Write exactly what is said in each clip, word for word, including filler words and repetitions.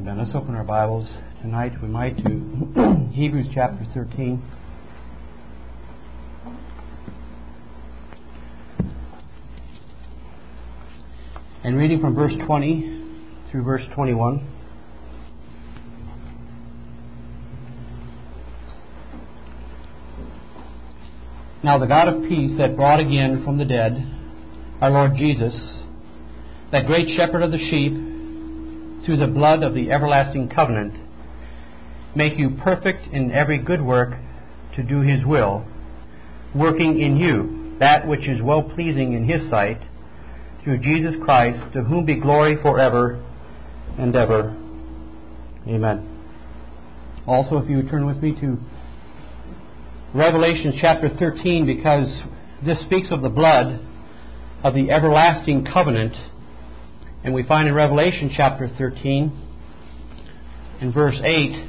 Amen. Let's open our Bibles tonight, we might, to Hebrews chapter thirteen. And reading from verse twenty through verse twenty-one. Now the God of peace that brought again from the dead our Lord Jesus, that great shepherd of the sheep, through the blood of the everlasting covenant, make you perfect in every good work to do His will, working in you that which is well-pleasing in His sight, through Jesus Christ, to whom be glory forever and ever. Amen. Also, if you would turn with me to Revelation chapter thirteen, because this speaks of the blood of the everlasting covenant. And we find in Revelation chapter thirteen, in verse eight,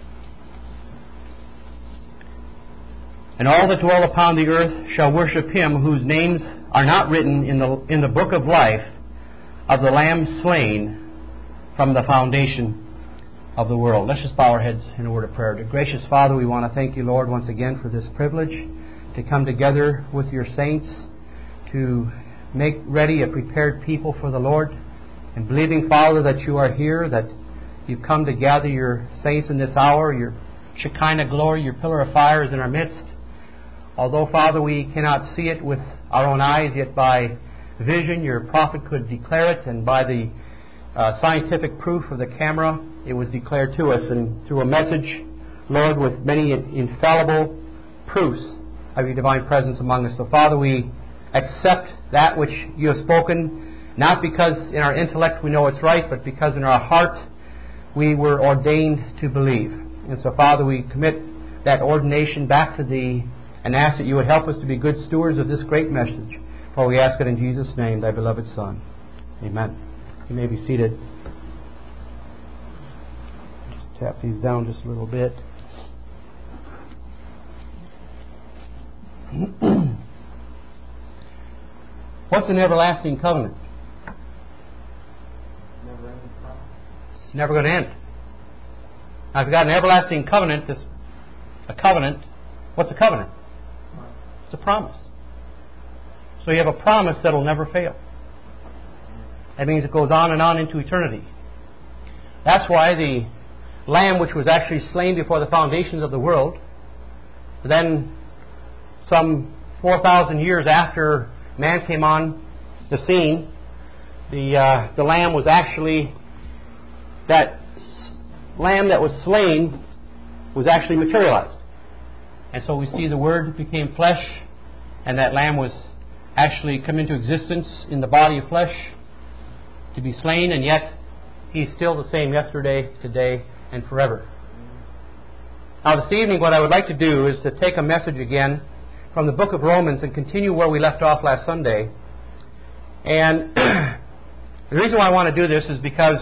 and all that dwell upon the earth shall worship Him whose names are not written in the in the book of life of the Lamb slain from the foundation of the world. Let's just bow our heads in a word of prayer. Gracious Father, we want to thank You, Lord, once again for this privilege to come together with Your saints to make ready a prepared people for the Lord. And believing, Father, that You are here, that You've come to gather Your saints in this hour, Your Shekinah glory, Your pillar of fire is in our midst. Although, Father, we cannot see it with our own eyes, yet by vision Your prophet could declare it, and by the uh, scientific proof of the camera, it was declared to us, and through a message, Lord, with many infallible proofs of Your divine presence among us. So, Father, we accept that which You have spoken, not because in our intellect we know it's right, but because in our heart we were ordained to believe. And so, Father, we commit that ordination back to Thee and ask that You would help us to be good stewards of this great message. For we ask it in Jesus' name, Thy beloved Son. Amen. You may be seated. Just tap these down just a little bit. What's an everlasting covenant? It's never going to end. Now, if you've got an everlasting covenant, this, a covenant, what's a covenant? It's a promise. So you have a promise that will never fail. That means it goes on and on into eternity. That's why the Lamb, which was actually slain before the foundations of the world, then some four thousand years after man came on the scene, the uh, the Lamb was actually, that Lamb that was slain was actually materialized. And so we see the Word became flesh, and that Lamb was actually come into existence in the body of flesh to be slain, and yet He's still the same yesterday, today, and forever. Now this evening what I would like to do is to take a message again from the book of Romans and continue where we left off last Sunday. And the reason why I want to do this is because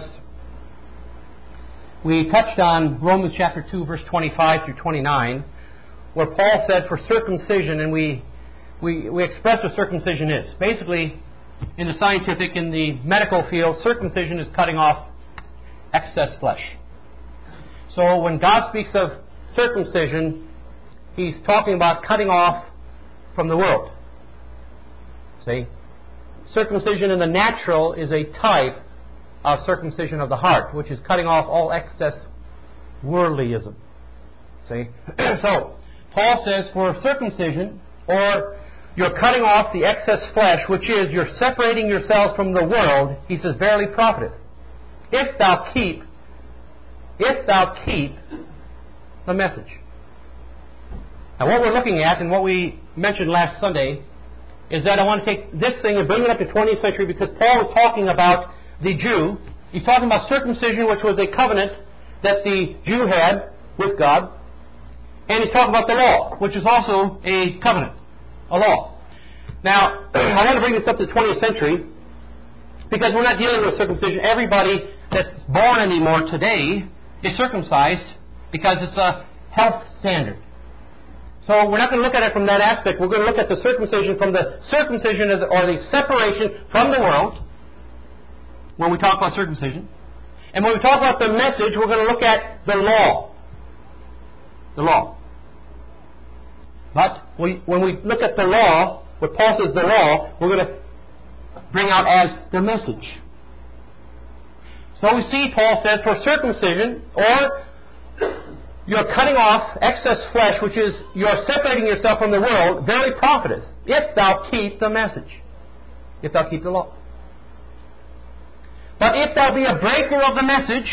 we touched on Romans chapter two, verse twenty-five through twenty-nine, where Paul said for circumcision, and we, we, we expressed what circumcision is. Basically, in the scientific, in the medical field, circumcision is cutting off excess flesh. So when God speaks of circumcision, He's talking about cutting off from the world. See? Circumcision in the natural is a type of circumcision of the heart, which is cutting off all excess worldlyism. See? So, Paul says for circumcision, or you're cutting off the excess flesh, which is you're separating yourselves from the world, he says, verily profiteth. If thou keep, if thou keep the message. Now what we're looking at, and what we mentioned last Sunday, is that I want to take this thing and bring it up to twentieth century, because Paul is talking about the Jew. He's talking about circumcision, which was a covenant that the Jew had with God. And he's talking about the law, which is also a covenant, a law. Now, I want to bring this up to the twentieth century, because we're not dealing with circumcision. Everybody that's born anymore today is circumcised because it's a health standard. So we're not going to look at it from that aspect. We're going to look at the circumcision from the circumcision of the, or the separation from the world when we talk about circumcision. And when we talk about the message, we're going to look at the law. The law. But we, when we look at the law, what Paul says the law, we're going to bring out as the message. So we see Paul says, for circumcision, or you're cutting off excess flesh, which is you're separating yourself from the world, verily profiteth, if thou keep the message. If thou keep the law. But if thou be a breaker of the message,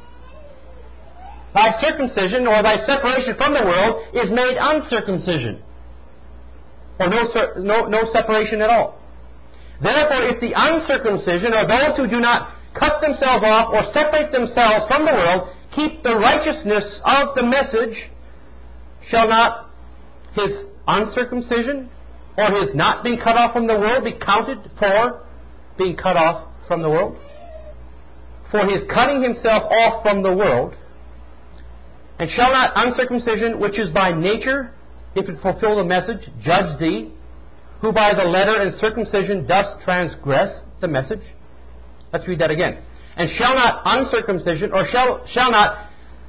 thy circumcision, or thy separation from the world, is made uncircumcision. Or no, no, no separation at all. Therefore, if the uncircumcision, or those who do not cut themselves off or separate themselves from the world, keep the righteousness of the message, shall not his uncircumcision or his not being cut off from the world be counted for being cut off from the world? For his cutting himself off from the world, and shall not uncircumcision, which is by nature, if it fulfill the message, judge thee, who by the letter and circumcision dost transgress the message? Let's read that again. And shall not uncircumcision, or shall, shall not,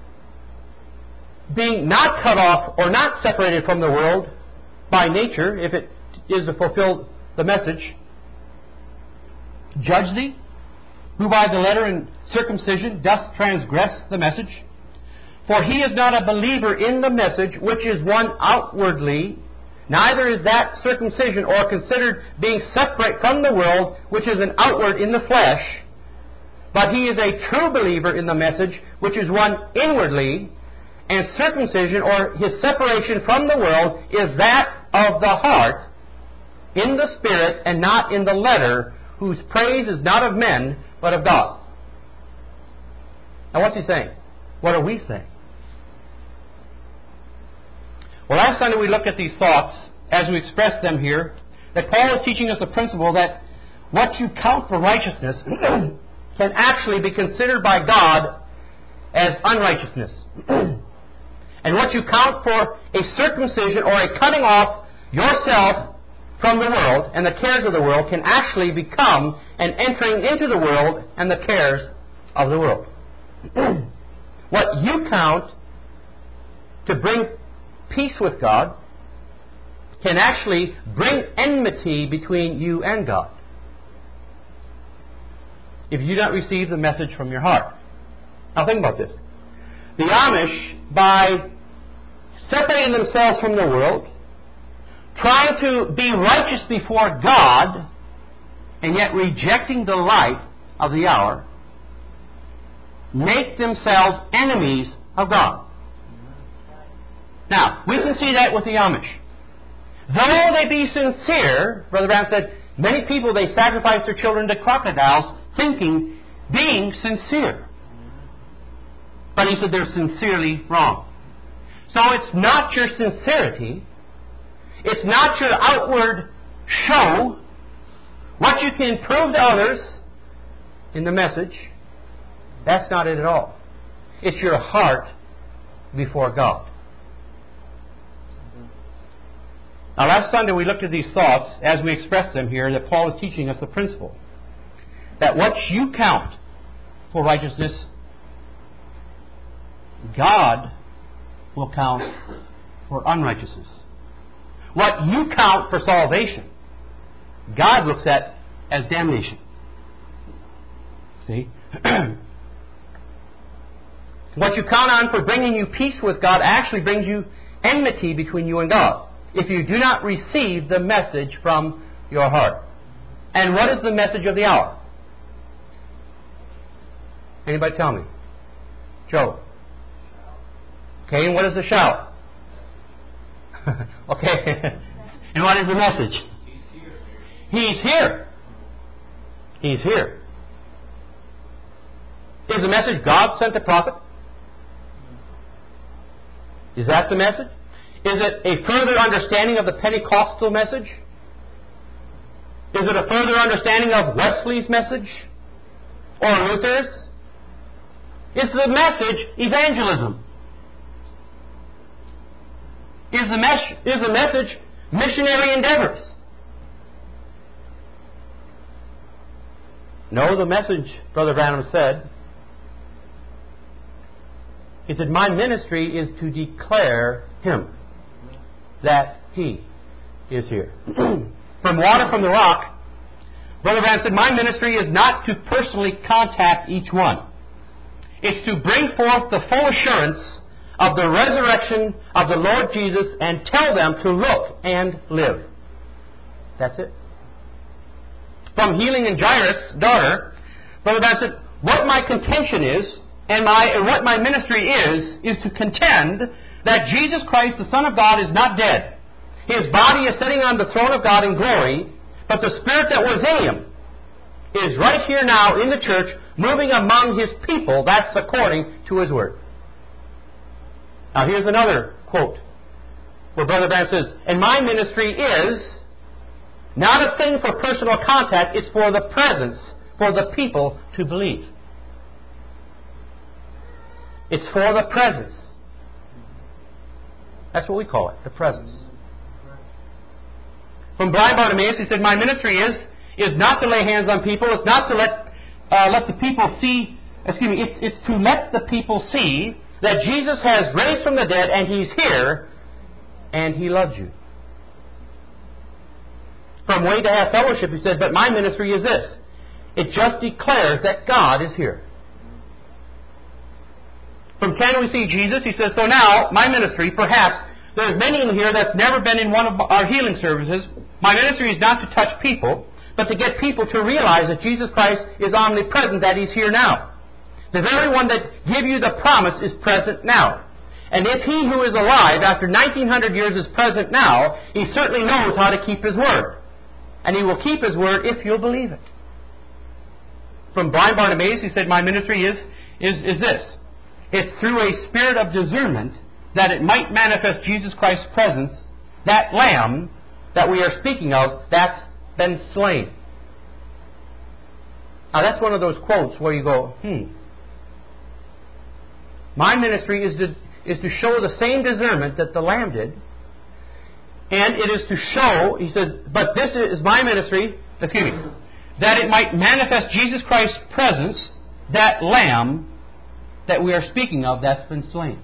being not cut off or not separated from the world by nature, if it is to fulfill the message, judge thee, who by the letter and circumcision dost transgress the message? For he is not a believer in the message, which is one outwardly, neither is that circumcision, or considered being separate from the world, which is an outward in the flesh, but he is a true believer in the message, which is one inwardly, and circumcision, or his separation from the world, is that of the heart, in the spirit, and not in the letter, whose praise is not of men, but of God. Now what's he saying? What are we saying? Well, last Sunday we looked at these thoughts as we expressed them here, that Paul is teaching us a principle that what you count for righteousness can actually be considered by God as unrighteousness. And what you count for a circumcision or a cutting off yourself from the world and the cares of the world can actually become an entering into the world and the cares of the world. What you count to bring peace with God can actually bring enmity between you and God, if you do not receive the message from your heart. Now think about this. The Amish, by separating themselves from the world, trying to be righteous before God, and yet rejecting the light of the hour, make themselves enemies of God. Now, we can see that with the Amish. Though they be sincere, Brother Brown said, many people, they sacrifice their children to crocodiles, thinking, being sincere. But he said they're sincerely wrong. So it's not your sincerity, it's not your outward show, what you can prove to others in the message. That's not it at all. It's your heart before God. Now, last Sunday we looked at these thoughts as we expressed them here, that Paul is teaching us a principle. That what you count for righteousness, God will count for unrighteousness. What you count for salvation, God looks at as damnation. See? What you count on for bringing you peace with God actually brings you enmity between you and God, if you do not receive the message from your heart. And what is the message of the hour? Anybody tell me? Joe. Okay, and what is the shout? Okay. And what is the message? He's here. He's here. Is the message God sent a prophet? Is that the message? Is it a further understanding of the Pentecostal message? Is it a further understanding of Wesley's message? Or Luther's? Is the message evangelism? Is the, mes- is the message missionary endeavors? No, the message, Brother Branham said, He said, my ministry is to declare Him, that He is here. From water from the rock, Brother Branham said, my ministry is not to personally contact each one. It's to bring forth the full assurance of the resurrection of the Lord Jesus and tell them to look and live. That's it. From healing in Jairus' daughter, Brother Branham said, what my contention is, and my and what my ministry is, is to contend that Jesus Christ, the Son of God, is not dead. His body is sitting on the throne of God in glory, but the Spirit that was in Him is right here now in the church, moving among His people. That's according to His Word. Now here's another quote, where Brother Branham says, and my ministry is not a thing for personal contact, it's for the presence, for the people to believe. It's for the presence. That's what we call it, the presence. From Brian Bartimaeus, he said, my ministry is is not to lay hands on people. It's not to let uh, let the people see, excuse me, it's, it's to let the people see that Jesus has raised from the dead and He's here and He loves you. From Way to Have Fellowship, he said, but my ministry is this. It just declares that God is here. From Can We See Jesus, he says, so now, my ministry, perhaps, there's many in here that's never been in one of our healing services. My ministry is not to touch people, but to get people to realize that Jesus Christ is omnipresent, that He's here now. The very one that gave you the promise is present now. And if He who is alive after nineteen hundred years is present now, He certainly knows how to keep His word. And He will keep His word if you'll believe it. From Brian Bartimaeus, he said, my ministry is, is, is this. It's through a spirit of discernment that it might manifest Jesus Christ's presence, that Lamb that we are speaking of, that's been slain. Now that's one of those quotes where you go, hmm. My ministry is to, is to show the same discernment that the Lamb did. And it is to show, he said, but this is my ministry, excuse me, that it might manifest Jesus Christ's presence, that Lamb that we are speaking of that's been slain.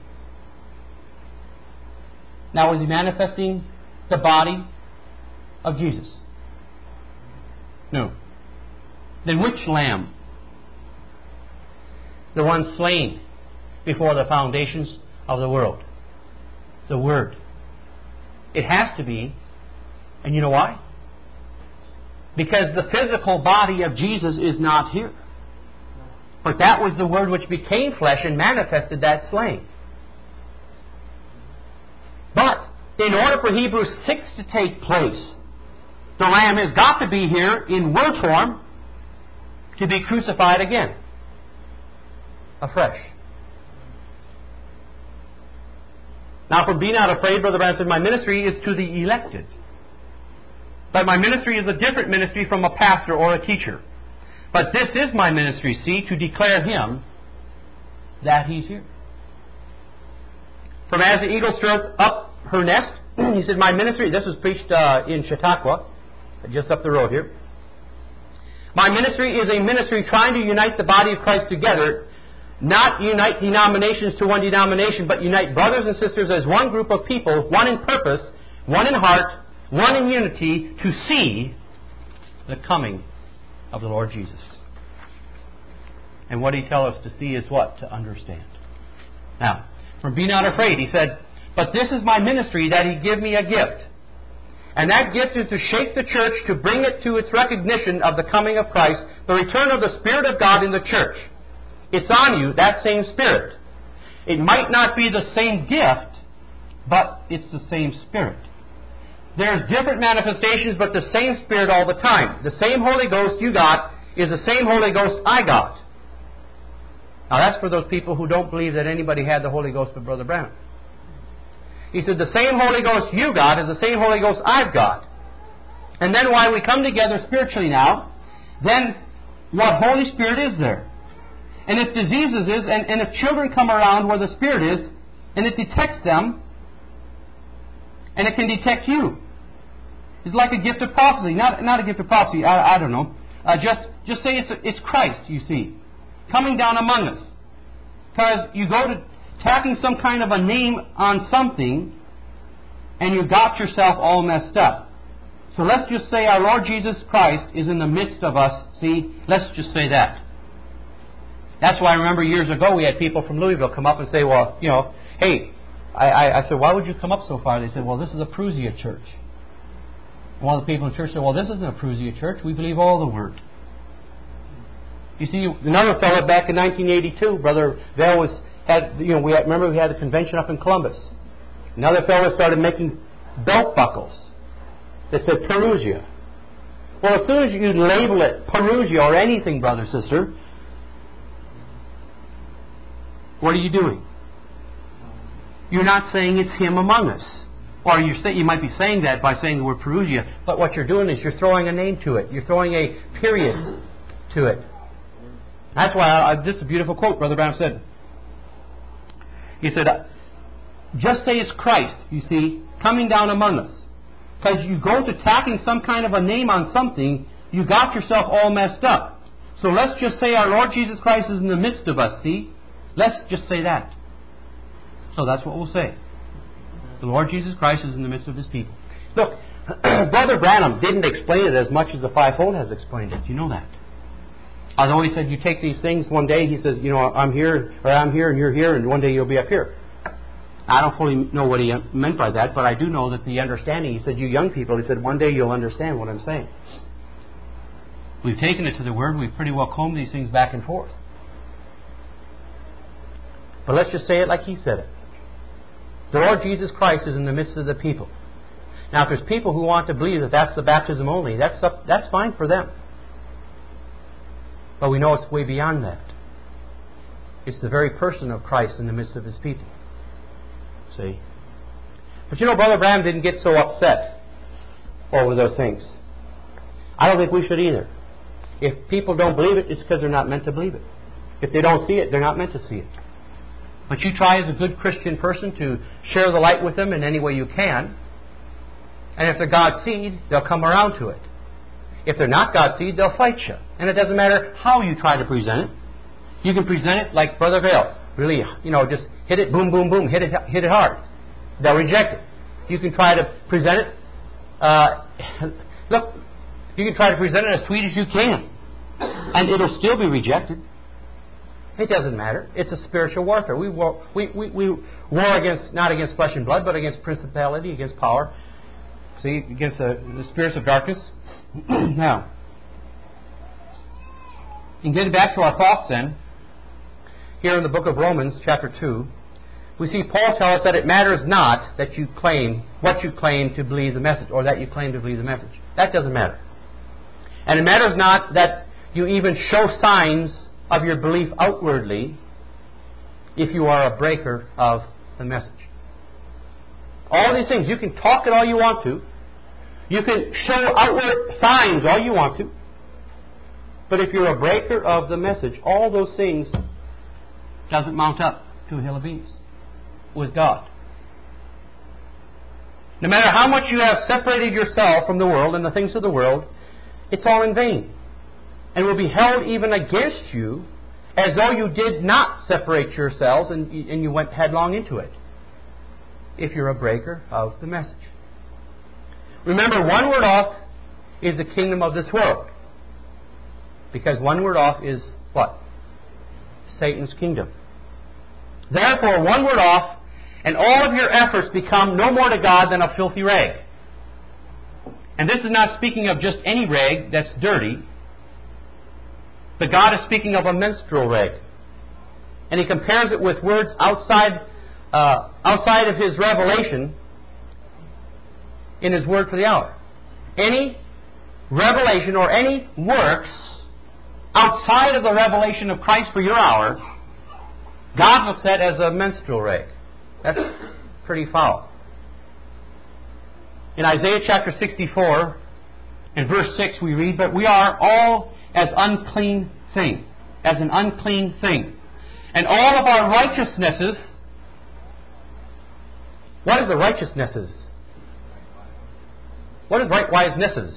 Now, is He manifesting the body of Jesus? No. Then which Lamb? The one slain before the foundations of the world. The Word. It has to be. And you know why? Because the physical body of Jesus is not here. But that was the Word which became flesh and manifested that slain. But in order for Hebrews six to take place, the Lamb has got to be here in Word form to be crucified again. Afresh. Now, from Be Not Afraid, Brother Branham said, my ministry is to the elected. But my ministry is a different ministry from a pastor or a teacher. But this is my ministry, see, to declare Him that He's here. From As the Eagle Stirreth Up Her Nest, he said, my ministry, this was preached uh, in Chautauqua, just up the road here. My ministry is a ministry trying to unite the body of Christ together, not unite denominations to one denomination, but unite brothers and sisters as one group of people, one in purpose, one in heart, one in unity, to see the coming of the Lord Jesus. And what He tells us to see is what? To understand. Now, from Be Not Afraid, he said, but this is my ministry, that He give me a gift. And that gift is to shake the church, to bring it to its recognition of the coming of Christ, the return of the Spirit of God in the church. It's on you, that same Spirit. It might not be the same gift, but it's the same Spirit. There's different manifestations, but the same Spirit all the time. The same Holy Ghost you got is the same Holy Ghost I got. Now that's for those people who don't believe that anybody had the Holy Ghost but Brother Branham. He said, the same Holy Ghost you got is the same Holy Ghost I've got. And then why we come together spiritually now, then what Holy Spirit is there? And if diseases is, and, and if children come around where the Spirit is, and it detects them, and it can detect you. It's like a gift of prophecy. Not, not a gift of prophecy, I, I don't know. Uh, just, just say it's, it's Christ, you see, coming down among us. Because you go to, tacking some kind of a name on something, and you got yourself all messed up. So let's just say our Lord Jesus Christ is in the midst of us. See, let's just say that. That's why I remember years ago we had people from Louisville come up and say, well, you know, hey, I, I, I said, why would you come up so far? They said, well, this is a Parousia church. One of the people in the church said, well, this isn't a Parousia church. We believe all the Word. You see, another fellow back in nineteen eighty-two, Brother Vail was, had, you know, we had, remember we had the convention up in Columbus. Another fellow started making belt buckles that said Parousia. Well, as soon as you label it Parousia or anything, brother, sister, what are you doing? You're not saying it's Him among us. Or you say, you might be saying that by saying the word Parousia, but what you're doing is you're throwing a name to it. You're throwing a period to it. That's why, I, I, this is a beautiful quote Brother Brown said. He said, just say it's Christ, you see, coming down among us. Because you go to tacking some kind of a name on something, you got yourself all messed up. So let's just say our Lord Jesus Christ is in the midst of us, see? Let's just say that. So that's what we'll say. The Lord Jesus Christ is in the midst of His people. Look, Brother Branham didn't explain it as much as the Fivefold has explained it. You know that. Although he said, you take these things one day, he says, you know, I'm here, or I'm here, and you're here, and one day you'll be up here. I don't fully know what he meant by that, but I do know that the understanding, he said, you young people, he said, one day you'll understand what I'm saying. We've taken it to the Word, we've pretty well combed these things back and forth. But let's just say it like he said it. The Lord Jesus Christ is in the midst of the people. Now, if there's people who want to believe that that's the baptism only, that's up, that's fine for them. But we know it's way beyond that. It's the very person of Christ in the midst of His people. See? But you know, Brother Branham didn't get so upset over those things. I don't think we should either. If people don't believe it, it's because they're not meant to believe it. If they don't see it, they're not meant to see it. But you try as a good Christian person to share the light with them in any way you can. And if they're God's seed, they'll come around to it. If they're not God's seed, they'll fight you. And it doesn't matter how you try to present it. You can present it like Brother Vail. Really, you know, just hit it, boom, boom, boom, hit it, hit it hard. They'll reject it. You can try to present it, uh, look, you can try to present it as sweet as you can. And it'll still be rejected. It doesn't matter. It's a spiritual warfare. We war, we, we, we war against, not against flesh and blood, but against principality, against power. See, against the, the spirits of darkness. Now, in getting back to our thoughts then, here in the book of Romans, chapter two, we see Paul tell us that it matters not that you claim, what you claim to believe the message, or that you claim to believe the message. That doesn't matter. And it matters not that you even show signs of your belief outwardly if you are a breaker of the message. All these things, you can talk it all you want to. You can show outward signs all you want to. But if you're a breaker of the message, all those things doesn't mount up to a hill of beans with God. No matter how much you have separated yourself from the world and the things of the world, it's all in vain. And will be held even against you as though you did not separate yourselves and, and you went headlong into it, if you're a breaker of the message. Remember, one word off is the kingdom of this world. Because one word off is what? Satan's kingdom. Therefore, one word off, and all of your efforts become no more to God than a filthy rag. And this is not speaking of just any rag that's dirty, but God is speaking of a menstrual rag. And He compares it with words outside uh, outside of His revelation in His word for the hour. Any revelation or any works outside of the revelation of Christ for your hour, God looks at as a menstrual rag. That's pretty foul. In Isaiah chapter sixty-four, in verse six, we read, "But we are all as unclean thing, as an unclean thing. And all of our righteousnesses," what is the righteousnesses? What is right wisenesses?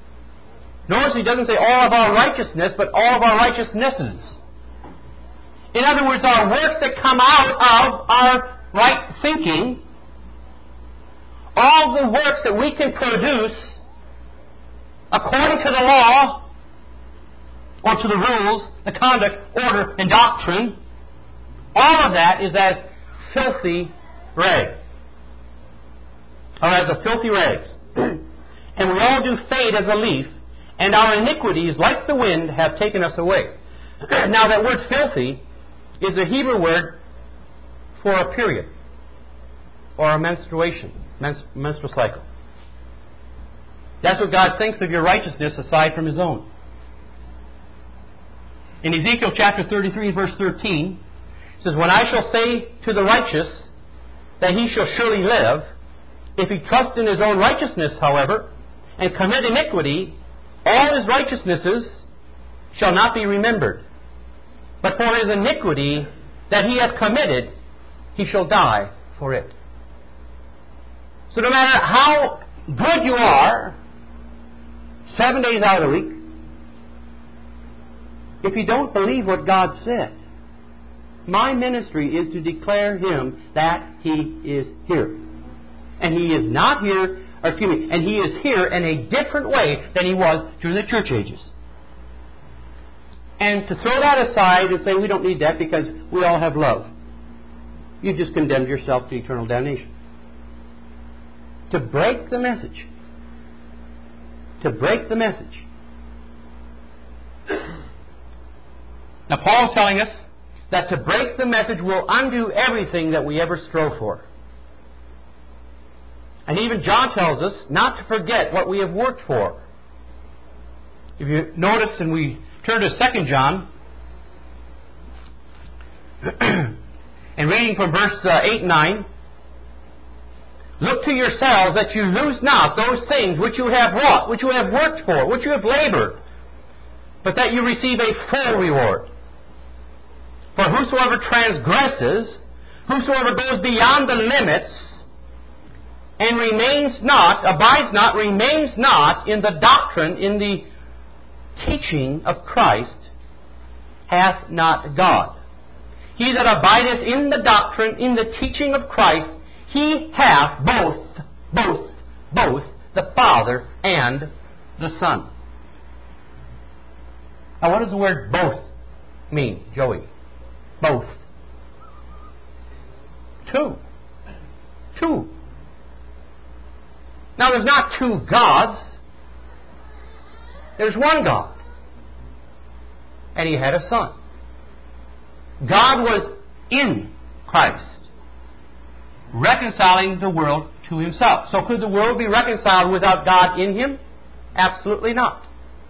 Notice He doesn't say all of our righteousness, but all of our righteousnesses. In other words, our works that come out of our right thinking, all the works that we can produce according to the law, or to the rules, the conduct, order, and doctrine, all of that is as filthy rags. Or as a filthy rags. And we all do fade as a leaf, and our iniquities, like the wind, have taken us away. Now that word filthy is a Hebrew word for a period, or a menstruation, menstrual cycle. That's what God thinks of your righteousness aside from His own. In Ezekiel chapter thirty-three, verse thirteen, it says, "When I shall say to the righteous that he shall surely live, if he trust in his own righteousness, however, and commit iniquity, all his righteousnesses shall not be remembered. But for his iniquity that he hath committed, he shall die for it." So no matter how good you are, seven days out of the week, if you don't believe what God said, my ministry is to declare Him that He is here. And He is not here, or excuse me, and He is here in a different way than He was during the church ages. And to throw that aside and say we don't need that because we all have love, you've just condemned yourself to eternal damnation. To break the message, to break the message. Now Paul's telling us that to break the message will undo everything that we ever strove for. And even John tells us not to forget what we have worked for. If you notice, and we turn to Second John, and reading from verse uh, eight and nine, "Look to yourselves that you lose not those things which you have wrought, which you have worked for, which you have labored, but that you receive a full reward. For whosoever transgresses, whosoever goes beyond the limits, and remains not, abides not, remains not in the doctrine, in the teaching of Christ, hath not God. He that abideth in the doctrine, in the teaching of Christ, he hath both, both, both the Father and the Son." Now what does the word both mean, Joey? Both. Two. Two. Now there's not two gods. There's one God. And He had a Son. God was in Christ, reconciling the world to Himself. So could the world be reconciled without God in Him? Absolutely not.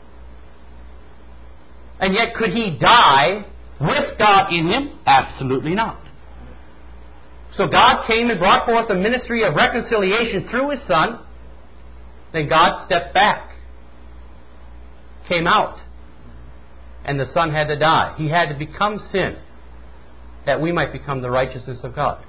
And yet could He die with God in Him? Absolutely not. So God came and brought forth a ministry of reconciliation through His Son. Then God stepped back, came out, and the Son had to die. He had to become sin that we might become the righteousness of God.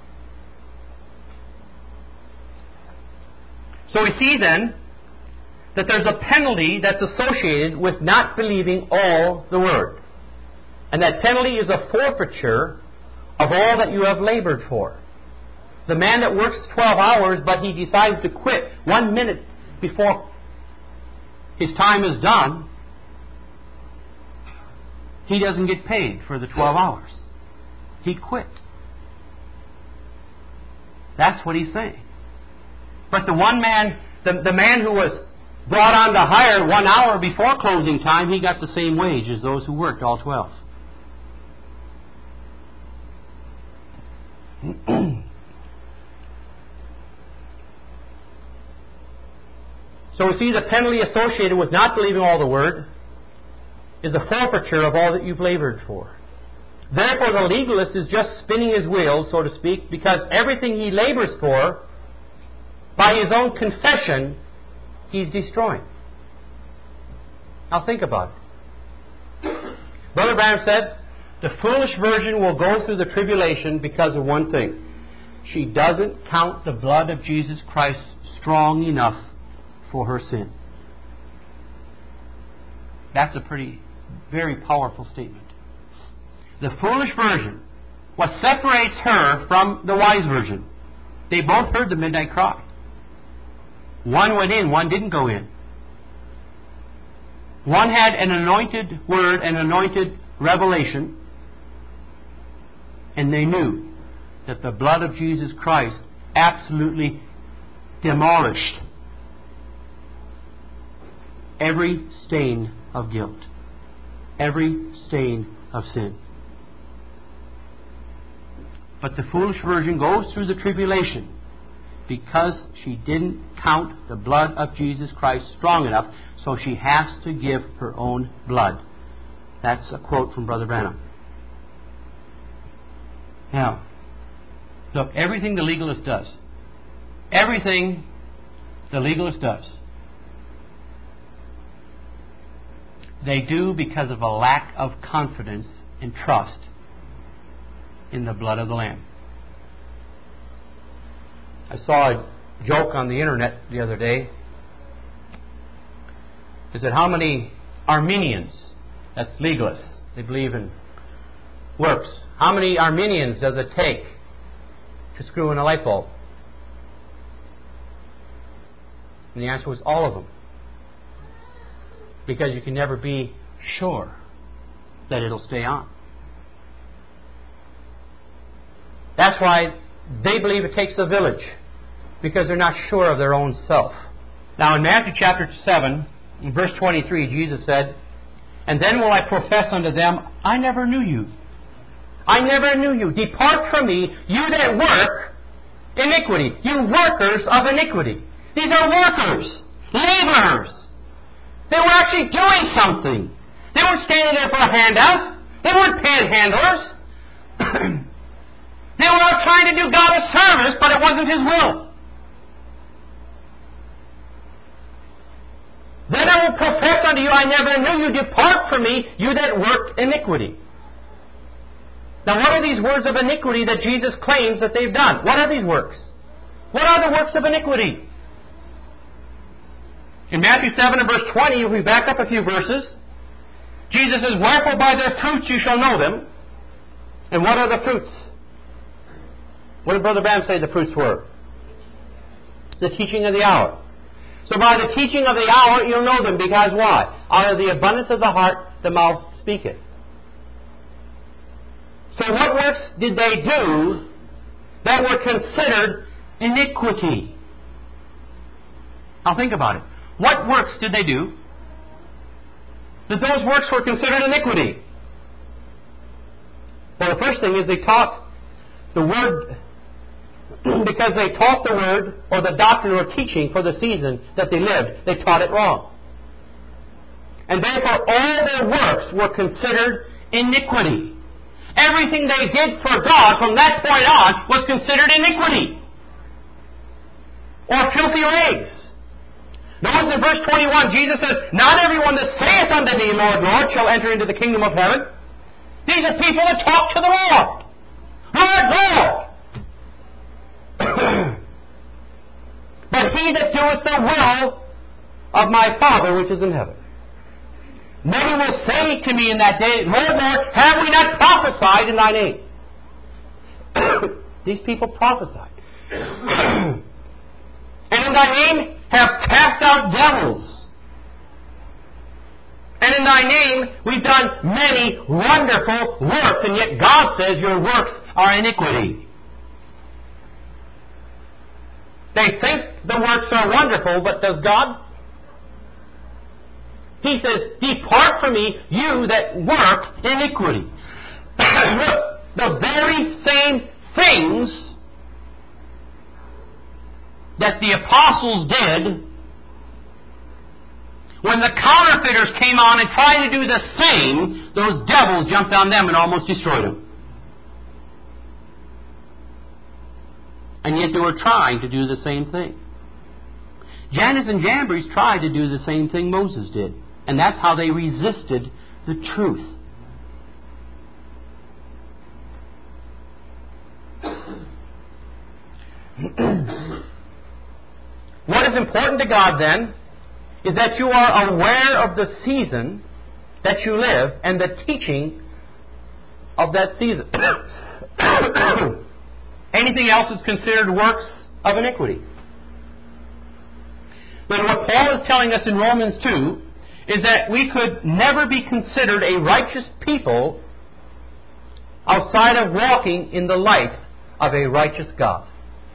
So we see then that there's a penalty that's associated with not believing all the Word. And that penalty is a forfeiture of all that you have labored for. The man that works twelve hours, but he decides to quit one minute before his time is done, he doesn't get paid for the twelve hours. He quit. That's what he's saying. But the one man, the, the man who was brought on to hire one hour before closing time, he got the same wage as those who worked all twelve. So we see the penalty associated with not believing all the Word is a forfeiture of all that you've labored for. Therefore the legalist is just spinning his wheels, so to speak, because everything he labors for, by his own confession, he's destroying. Now think about it. Brother Branham said, the foolish virgin will go through the tribulation because of one thing. She doesn't count the blood of Jesus Christ strong enough for her sin. That's a pretty, very powerful statement. the foolish virgin, what separates her from the wise virgin? They both heard the midnight cry. One went in, one didn't go in. One had an anointed word, an anointed revelation, and they knew that the blood of Jesus Christ absolutely demolished every stain of guilt, every stain of sin. But the foolish virgin goes through the tribulation because she didn't count the blood of Jesus Christ strong enough, so she has to give her own blood. That's a quote from Brother Branham. Now, look, everything the legalist does, everything the legalist does, they do because of a lack of confidence and trust in the blood of the Lamb. I saw a joke on the internet the other day. It said, how many Arminians, that's legalists, they believe in works, how many Arminians does it take to screw in a light bulb? And the answer was all of them. Because you can never be sure that it'll stay on. That's why they believe it takes a village, because they're not sure of their own self. Now in Matthew chapter seven, in verse twenty-three, Jesus said, "And then will I profess unto them, I never knew you. I never knew you. Depart from me, you that work iniquity." You workers of iniquity. These are workers, laborers. They were actually doing something. They weren't standing there for a handout. They weren't panhandlers. They were all trying to do God a service, but it wasn't His will. "Then I will profess unto you, I never knew you. Depart from me, you that work iniquity." Now what are these words of iniquity that Jesus claims that they've done? What are these works? What are the works of iniquity? In Matthew seven and verse twenty, if we back up a few verses, Jesus says, "Wherefore by their fruits you shall know them." And what are the fruits? What did Brother Branham say the fruits were? The teaching of the hour. So by the teaching of the hour you'll know them, because why? Out of the abundance of the heart the mouth speaketh. So what works did they do that were considered iniquity? Now think about it. What works did they do that those works were considered iniquity? Well, the first thing is they taught the Word, because they taught the Word or the doctrine or teaching for the season that they lived, they taught it wrong. And therefore all their works were considered iniquity. Everything they did for God from that point on was considered iniquity or filthy rags. Notice in verse twenty-one, Jesus says, "Not everyone that saith unto me, Lord, Lord, shall enter into the kingdom of heaven." These are people that talk to the Lord. "Lord, Lord." "But he that doeth the will of my Father which is in heaven." Many will say to me in that day, "Lord, Lord, have we not prophesied in thy name?" These people prophesied. "And in thy name have cast out devils. And in thy name we've done many wonderful works." And yet God says your works are iniquity. They think the works are wonderful, but does God? He says, "Depart from me, you that work iniquity." Look, the very same things that the apostles did, when the counterfeiters came on and tried to do the same, those devils jumped on them and almost destroyed them. And yet they were trying to do the same thing. Jannes and Jambres tried to do the same thing Moses did. And that's how they resisted the truth. What is important to God then is that you are aware of the season that you live and the teaching of that season. Anything else is considered works of iniquity. But what Paul is telling us in Romans two is that we could never be considered a righteous people outside of walking in the light of a righteous God.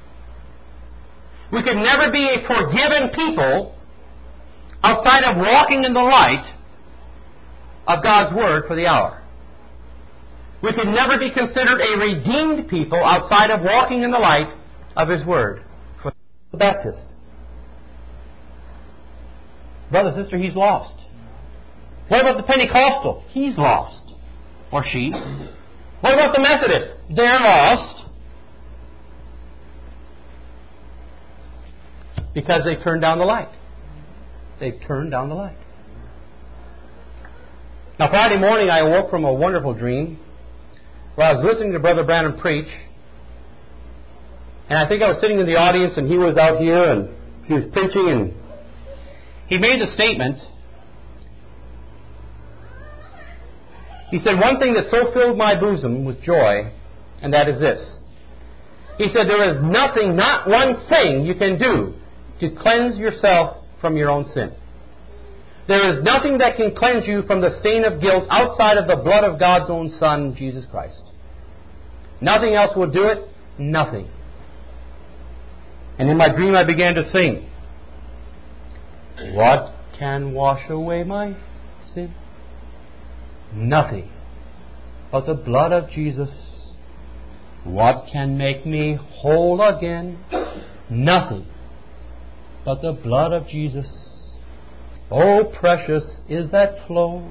We could never be a forgiven people outside of walking in the light of God's Word for the hour. We could never be considered a redeemed people outside of walking in the light of His Word for the Baptist. Brother, sister, he's lost. What about the Pentecostal? He's lost. Or she. What about the Methodist? They're lost. Because they turned down the light. They've turned down the light. Now, Friday morning I awoke from a wonderful dream where I was listening to Brother Branham preach. And I think I was sitting in the audience and he was out here and he was preaching and he made the statement. He said, one thing that so filled my bosom with joy, and that is this. He said, there is nothing, not one thing you can do to cleanse yourself from your own sin. There is nothing that can cleanse you from the stain of guilt outside of the blood of God's own Son, Jesus Christ. Nothing else will do it. Nothing. And in my dream I began to sing. What can wash away my sin? Nothing but the blood of Jesus. What can make me whole again? Nothing but the blood of Jesus. Oh, precious is that flow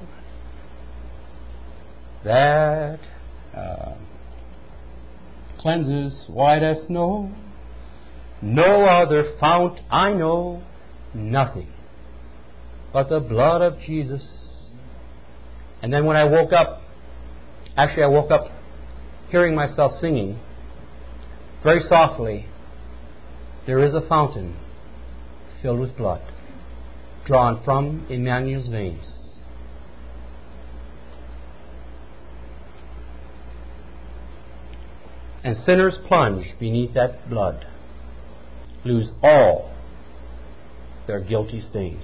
that uh, cleanses white as snow. No other fount I know. Nothing but the blood of Jesus. And then when I woke up, actually I woke up hearing myself singing very softly, there is a fountain filled with blood, drawn from Emmanuel's veins. And sinners plunge beneath that blood, lose all their guilty stains.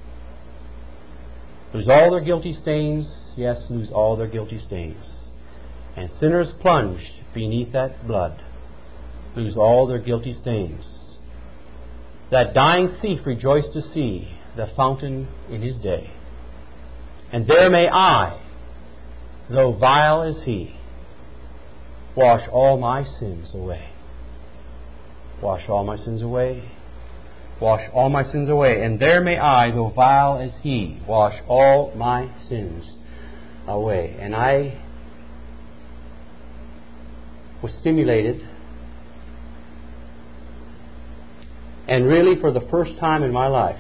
Lose all their guilty stains, yes, lose all their guilty stains. And sinners plunged beneath that blood, lose all their guilty stains. That dying thief rejoiced to see the fountain in his day. And there may I, though vile as he, wash all my sins away. Wash all my sins away. Wash all my sins away. And there may I, though vile as he, wash all my sins away. And I was stimulated. And really, for the first time in my life,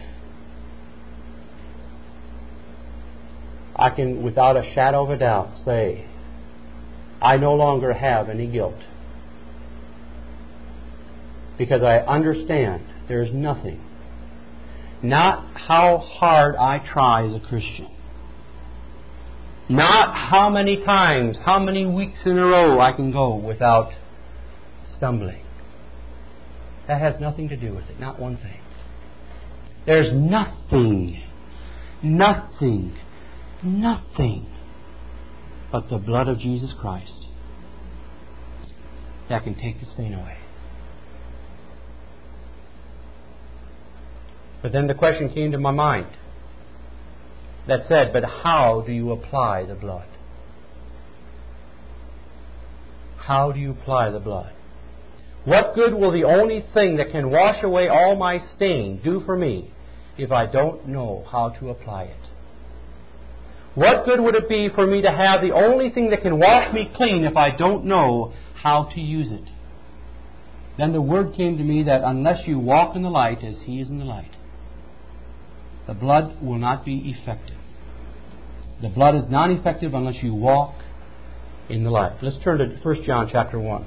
I can, without a shadow of a doubt, say, I no longer have any guilt. Because I understand there is nothing, not how hard I try as a Christian, not how many times, how many weeks in a row I can go without stumbling. That has nothing to do with it, not one thing. There's nothing, nothing, nothing but the blood of Jesus Christ that can take the stain away. But then the question came to my mind that said, but how do you apply the blood? How do you apply the blood? What good will the only thing that can wash away all my stain do for me if I don't know how to apply it? What good would it be for me to have the only thing that can wash me clean if I don't know how to use it? Then the word came to me that unless you walk in the light as He is in the light, the blood will not be effective. The blood is not effective unless you walk in the light. Let's turn to First John chapter one.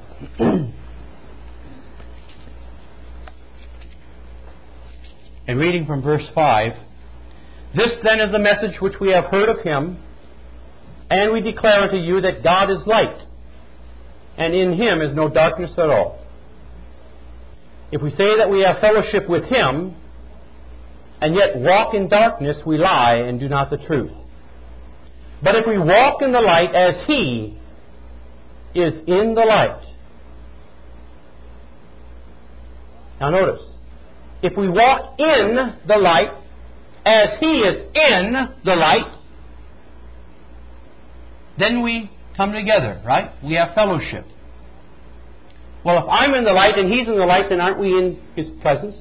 And reading from verse five, this then is the message which we have heard of Him And we declare unto you that God is light, and in Him is no darkness at all. If we say that we have fellowship with Him, and yet walk in darkness, we lie and do not the truth. But if we walk in the light as He is in the light. Now notice, if we walk in the light as He is in the light, then we come together, right? We have fellowship. Well, if I'm in the light and He's in the light, then aren't we in His presence?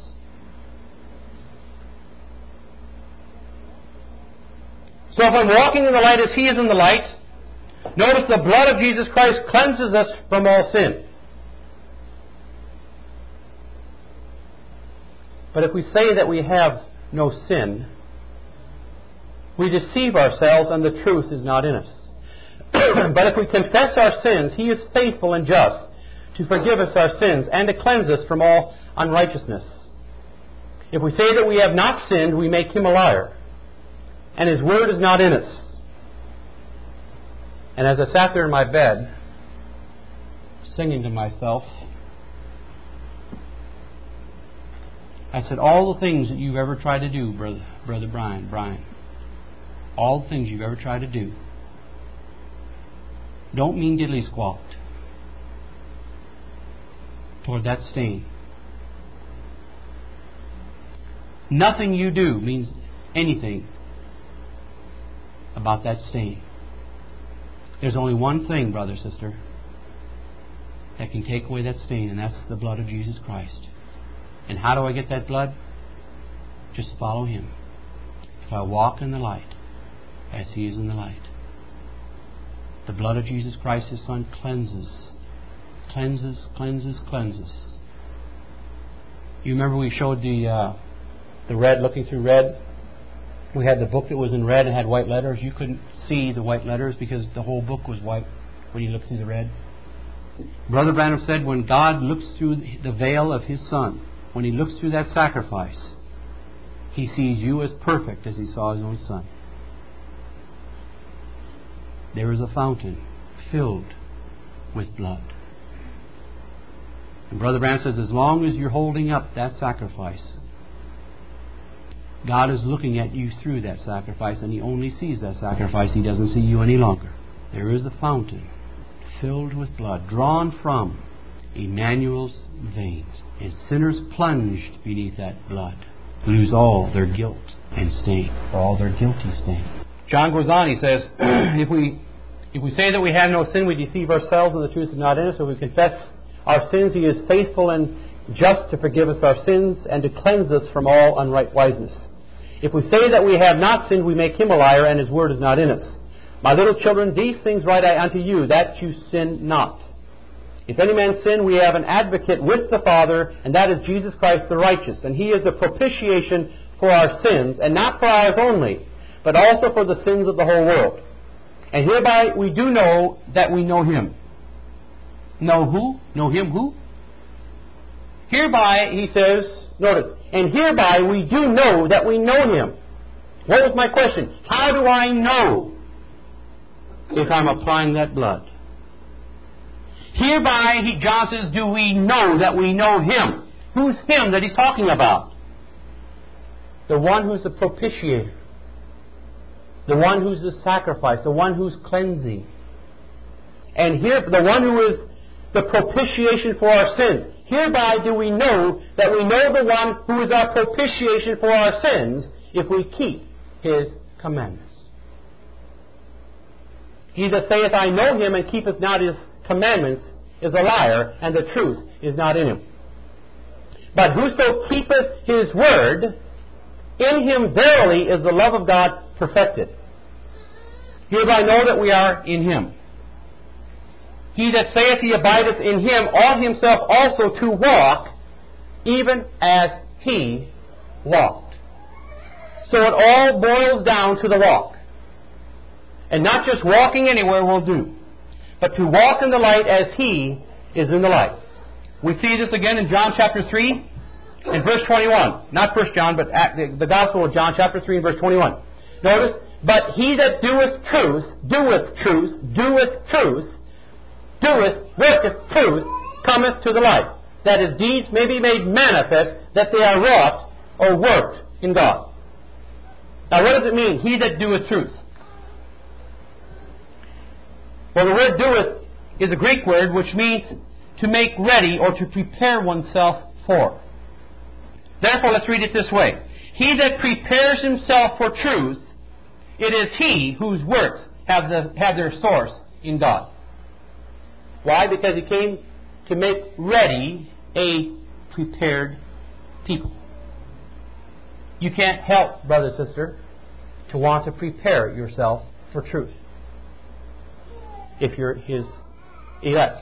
So if I'm walking in the light as He is in the light, notice the blood of Jesus Christ cleanses us from all sin. But if we say that we have no sin, we deceive ourselves and the truth is not in us. But if we confess our sins, He is faithful and just to forgive us our sins and to cleanse us from all unrighteousness. If we say that we have not sinned, we make Him a liar, and His word is not in us. And as I sat there in my bed, singing to myself, I said, all the things that you've ever tried to do, Brother, Brother Brian, Brian, all the things you've ever tried to do, don't mean diddly squawked toward that stain. Nothing you do means anything about that stain. There's only one thing, brother, sister, that can take away that stain, and that's the blood of Jesus Christ. And how do I get that blood? Just follow Him. If I walk in the light as He is in the light, the blood of Jesus Christ, His Son, cleanses, cleanses, cleanses, cleanses. You remember we showed the uh, the red, looking through red? We had the book that was in red and had white letters. You couldn't see the white letters because the whole book was white when you looked through the red. Brother Branham said when God looks through the veil of His Son, when He looks through that sacrifice, He sees you as perfect as He saw His own Son. There is a fountain filled with blood. And Brother Branham says as long as you're holding up that sacrifice, God is looking at you through that sacrifice, and He only sees that sacrifice. He doesn't see you any longer. There is a fountain filled with blood, drawn from Emmanuel's veins, and sinners plunged beneath that blood lose all their guilt and stain, or all their guilty stain. John goes on, he says, if we if we say that we have no sin, we deceive ourselves and the truth is not in us. If we confess our sins, He is faithful and just to forgive us our sins and to cleanse us from all unrighteousness. If we say that we have not sinned, we make Him a liar, and His word is not in us. My little children, these things write I unto you, that you sin not. If any man sin, we have an advocate with the Father, and that is Jesus Christ the righteous. And He is the propitiation for our sins, and not for ours only, but also for the sins of the whole world. And hereby we do know that we know Him. Know who? Know Him who? Hereby, he says, notice, and hereby we do know that we know Him. What was my question? How do I know if I'm applying that blood? Hereby, he, John says, do we know that we know Him. Who's Him that he's talking about? The one who's the propitiator. The one who's the sacrifice. The one who's cleansing. And here, the one who is the propitiation for our sins. Hereby do we know that we know the one who is our propitiation for our sins if we keep His commandments. He that saith, I know Him, and keepeth not His commandments, is a liar, and the truth is not in him. But whoso keepeth His word, in him verily is the love of God perfected. Hereby know that we are in Him. He that saith he abideth in Him ought himself also to walk, even as He walked. So it all boils down to the walk. And not just walking anywhere will do, but to walk in the light as He is in the light. We see this again in John chapter three and verse twenty-one. Not First John, but the Gospel of John chapter three and verse twenty-one. Notice, But he that doeth truth, doeth truth, doeth truth, doeth, worketh truth, cometh to the light, that his deeds may be made manifest, that they are wrought or worked in God. Now what does it mean, he that doeth truth? Well, the word doeth is a Greek word which means to make ready or to prepare oneself for. Therefore, let's read it this way. He that prepares himself for truth, it is he whose works have, the, have their source in God. Why? Because he came to make ready a prepared people. You can't help, brother, sister, to want to prepare yourself for truth if you're his elect.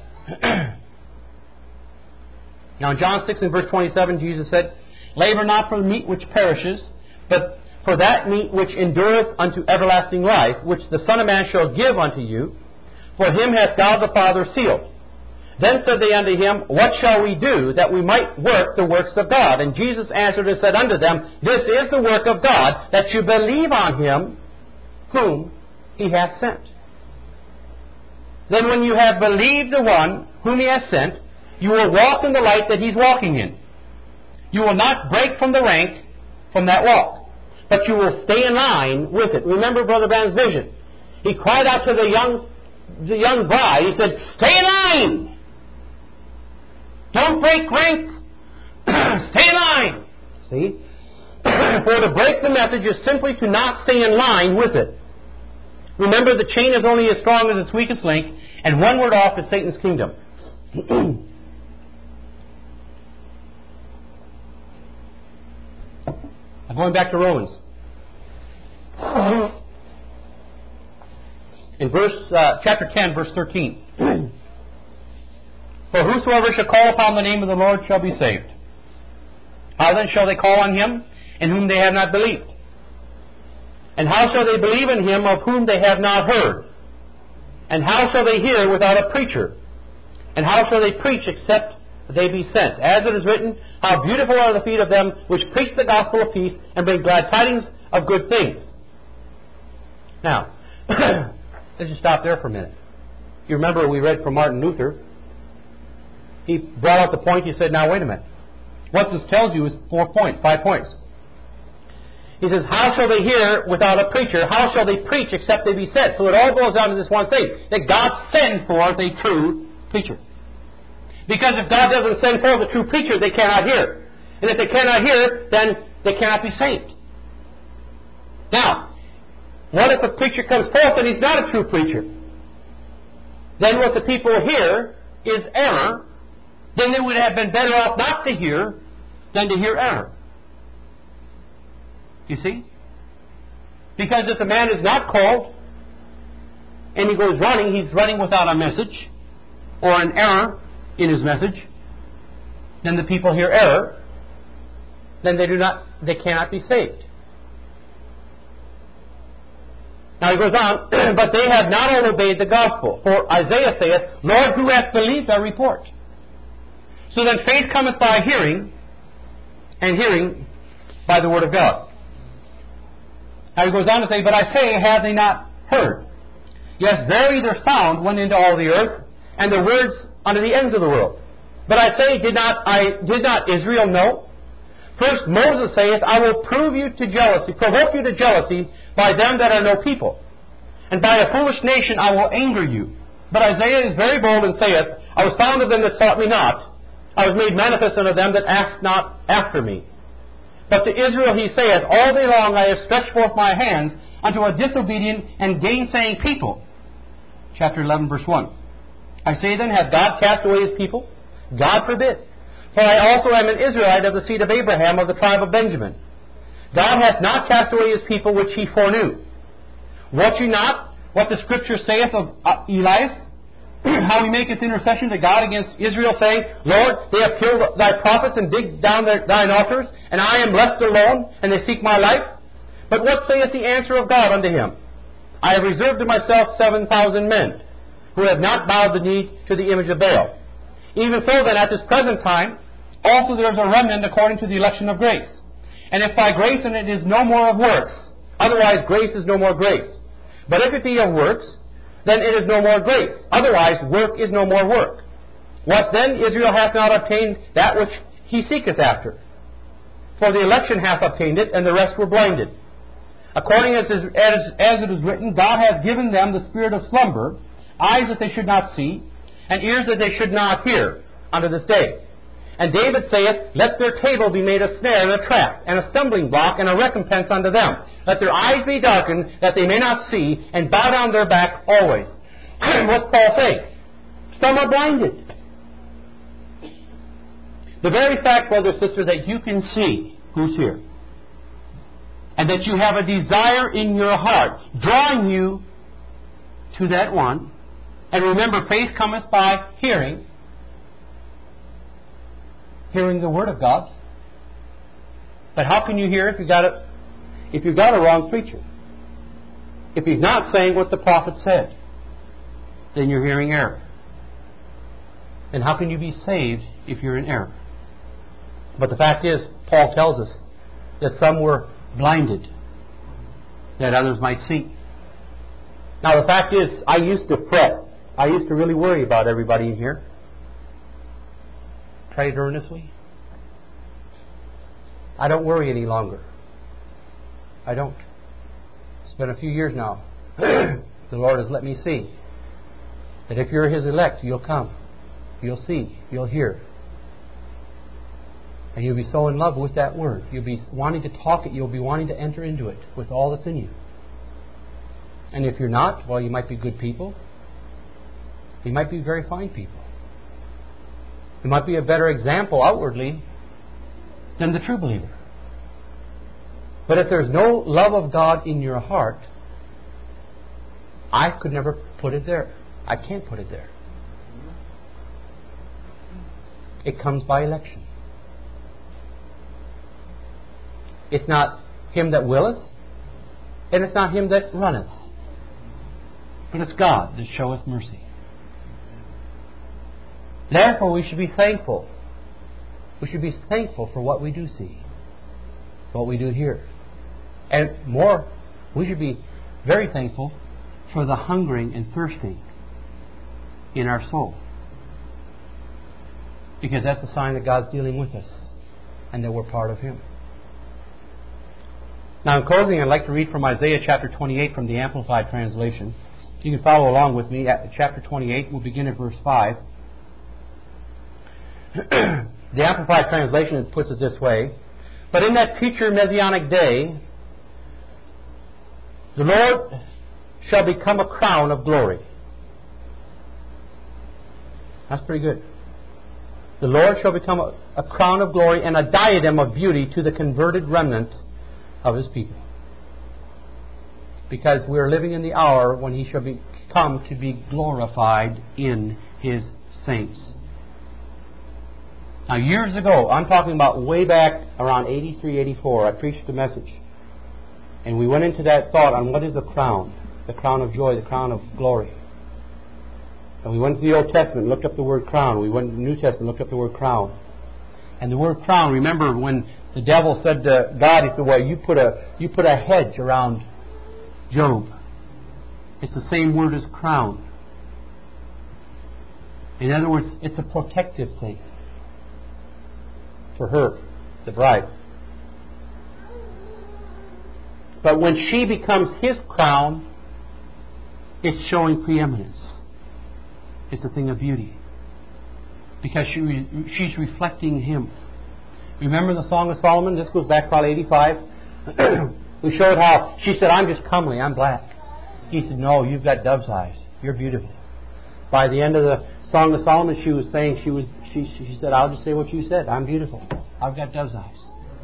Now in John six and verse twenty-seven, Jesus said, Labor not for the meat which perishes, but for that meat which endureth unto everlasting life, which the Son of Man shall give unto you. For him hath God the Father sealed. Then said they unto him, What shall we do, that we might work the works of God? And Jesus answered and said unto them, This is the work of God, that you believe on him whom he hath sent. Then when you have believed the one whom he hath sent, you will walk in the light that he's walking in. You will not break from the rank from that walk, but you will stay in line with it. Remember Brother Branham's vision. He cried out to the young, the young bride. He said, Stay in line! Don't break rank. Stay in line. See? For to break the message is simply to not stay in line with it. Remember, the chain is only as strong as its weakest link, and one word off is Satan's kingdom. Now going back to Romans. In verse uh, chapter ten, verse thirteen. For whosoever shall call upon the name of the Lord shall be saved. How then shall they call on him in whom they have not believed? And how shall they believe in him of whom they have not heard? And how shall they hear without a preacher? And how shall they preach except they be sent? As it is written, How beautiful are the feet of them which preach the gospel of peace and bring glad tidings of good things. Now, let's just stop there for a minute. You remember we read from Martin Luther. He brought out the point. He said, now wait a minute. What this tells you is four points, five points. He says, how shall they hear without a preacher? How shall they preach except they be sent? So it all boils down to this one thing, that God send forth a true preacher. Because if God doesn't send forth a true preacher, they cannot hear. And if they cannot hear, then they cannot be saved. Now, what if a preacher comes forth and he's not a true preacher? Then what the people hear is error. Then they would have been better off not to hear than to hear error. You see? Because if the man is not called and he goes running, he's running without a message or an error in his message, then the people hear error, then they do not, they cannot be saved. Now he goes on, but they have not all obeyed the gospel. For Isaiah saith, Lord, who hath believed our report? So then faith cometh by hearing, and hearing by the word of God. Now he goes on to say, but I say, have they not heard? Yes, verily their sound went into all the earth, and their words unto the ends of the world. But I say, did not I did not Israel know? First Moses saith, I will prove you to jealousy, provoke you to jealousy by them that are no people. And by a foolish nation I will anger you. But Isaiah is very bold and saith, I was found of them that sought me not. I was made manifest unto them that asked not after me. But to Israel he saith, all day long I have stretched forth my hands unto a disobedient and gainsaying people. Chapter eleven, verse one. I say then, hath God cast away his people? God forbid. For I also am an Israelite of the seed of Abraham, of the tribe of Benjamin. God hath not cast away his people which he foreknew. Wot ye not what the Scripture saith of uh, Elias? How he maketh intercession to God against Israel, saying, Lord, they have killed thy prophets and digged down their, thine altars, and I am left alone, and they seek my life. But what saith the answer of God unto him? I have reserved to myself seven thousand men, who have not bowed the knee to the image of Baal. Even so then, at this present time, also there is a remnant according to the election of grace. And if by grace, and it is no more of works, Otherwise grace is no more grace. But if it be of works, then it is no more grace. Otherwise work is no more work. What then? Israel hath not obtained that which he seeketh after. For the election hath obtained it, and the rest were blinded. According as, is, as, as it is written, God hath given them the spirit of slumber, eyes that they should not see, and ears that they should not hear, unto this day. And David saith, Let their table be made a snare and a trap, and a stumbling block, and a recompense unto them. Let their eyes be darkened, that they may not see, and bow down their back always. What's Paul saying? Some are blinded. The very fact, brother and sister, that you can see who's here, and that you have a desire in your heart drawing you to that one, and remember, faith cometh by hearing, hearing the Word of God. But how can you hear if you got a, if you got a wrong preacher? If he's not saying what the prophet said, then you're hearing error. And how can you be saved if you're in error? But the fact is, Paul tells us that some were blinded, that others might see. Now the fact is, I used to fret. I used to really worry about everybody in here. Prayed earnestly. I don't worry any longer. I don't. It's been a few years now. The Lord has let me see that if you're His elect, you'll come. You'll see. You'll hear. And you'll be so in love with that Word. You'll be wanting to talk it. You'll be wanting to enter into it with all that's in you. And if you're not, well, you might be good people. You might be very fine people. You might be a better example outwardly than the true believer. But if there's no love of God in your heart, I could never put it there. I can't put it there. It comes by election. It's not him that willeth, and it's not him that runneth, but it's God that showeth mercy. Therefore we should be thankful. We should be thankful for what we do see, what we do hear. And more, we should be very thankful for the hungering and thirsting in our soul. Because that's a sign that God's dealing with us and that we're part of Him. Now in closing, I'd like to read from Isaiah chapter twenty-eight from the Amplified Translation. You can follow along with me at chapter twenty-eight. We'll begin at verse five. The Amplified Translation puts it this way: But in that future Messianic day, the Lord shall become a crown of glory. That's pretty good. The Lord shall become a, a crown of glory and a diadem of beauty to the converted remnant of His people. Because we're living in the hour when He shall be, come to be glorified in His saints. Now years ago, I'm talking about way back around eighty-three, eighty-four, I preached a message. And we went into that thought on what is a crown. The crown of joy, the crown of glory. And we went to the Old Testament and looked up the word crown. We went to the New Testament and looked up the word crown. And the word crown, remember when the devil said to God, he said, well, you put a, you put a hedge around Job. It's the same word as crown. In other words, it's a protective thing for her, the bride. But when she becomes his crown, it's showing preeminence. It's a thing of beauty. Because she re- she's reflecting him. Remember the Song of Solomon? This goes back probably eighty-five. We showed how she said, I'm just comely, I'm black. He said, no, you've got dove's eyes. You're beautiful. By the end of the Song of Solomon, she was saying, she was she, she said, I'll just say what you said. I'm beautiful. I've got dove's eyes.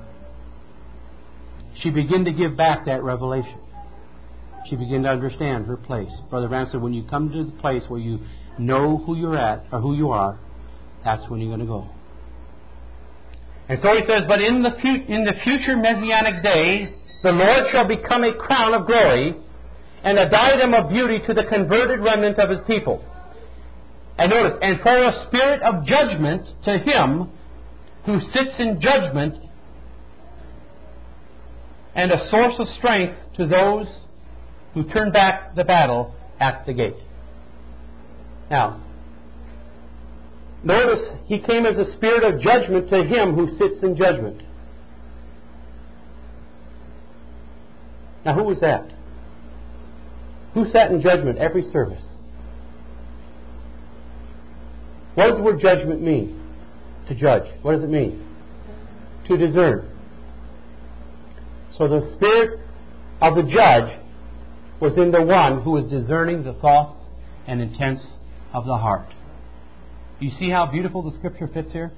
She began to give back that revelation. She began to understand her place. Brother Branham said, when you come to the place where you know who you're at, or who you are, that's when you're going to go. And so he says, but in the, fu- in the future Messianic day, the Lord shall become a crown of glory and a diadem of beauty to the converted remnant of His people. And notice, and for a spirit of judgment to Him who sits in judgment and a source of strength to those who turn back the battle at the gate. Now, notice he came as a spirit of judgment to him who sits in judgment. Now, who was that? Who sat in judgment every service? What does the word judgment mean? To judge. What does it mean? To discern. So the spirit of the judge was in the one who was discerning the thoughts and intents of the heart. You see how beautiful the Scripture fits here?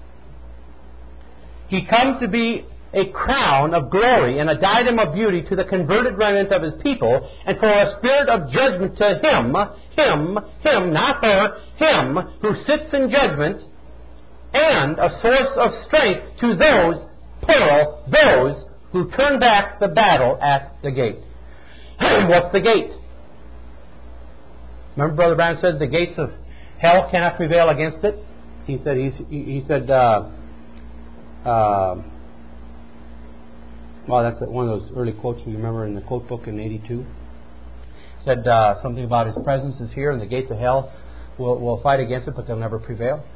He comes to be a crown of glory and a diadem of beauty to the converted remnant of His people, and for a spirit of judgment to Him, Him, Him, not her, Him who sits in judgment, and a source of strength to those, plural, those who turn back the battle at the gate. What's the gate? Remember Brother Branham said the gates of hell cannot prevail against it? He said, he, he said, uh, uh, well, that's one of those early quotes we remember in the quote book in eighty-two. Said uh, something about His presence is here and the gates of hell will, will fight against it, but they'll never prevail.